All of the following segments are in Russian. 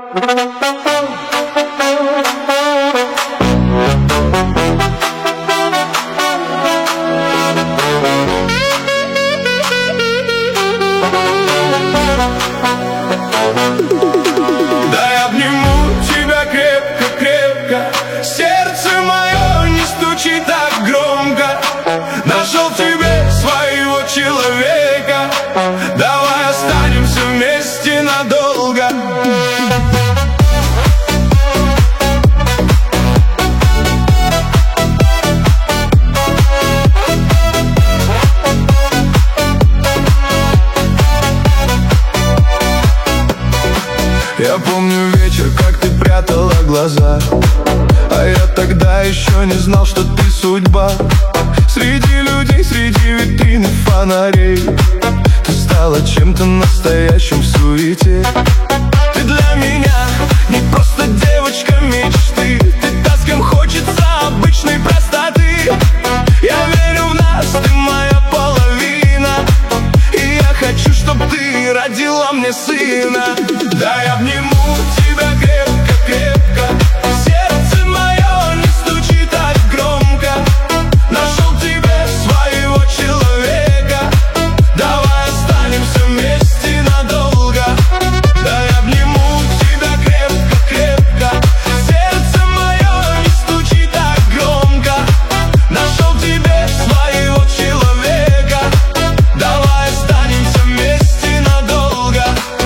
Дай обниму тебя крепко-крепко, сердце мое не стучит так громко. Нашел в тебе своего человека, давай останемся вместе надолго. Я помню вечер, как ты прятала глаза, а я тогда еще не знал, что ты судьба. Среди людей, среди витрин и фонарей ты стала чем-то настоящим в суете. Ты для меня не просто девочка мечты, ты та, с кем хочется обычной простоты. Я верю в нас, ты моя половина, и я хочу, чтоб ты родила мне сына. Дай обниму тебя крепко-крепко, сердце мое не стучит так громко. Нашел в тебе своего человека, давай останемся вместе надолго. Дай обниму тебя крепко-крепко, сердце мое не стучит так громко. Нашел в тебе своего человека, давай останемся вместе надолго.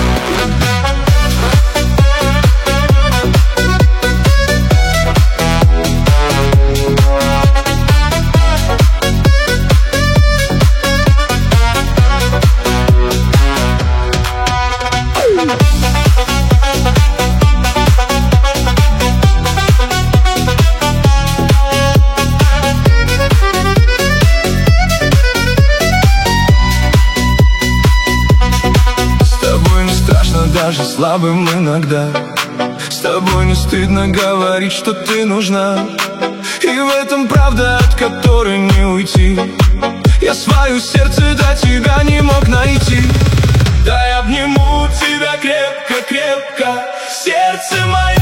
Даже слабым иногда с тобой не стыдно говорить, что ты нужна. И в этом правда, от которой не уйти. Я свое сердце до тебя не мог найти. Дай обниму тебя крепко-крепко, сердце мое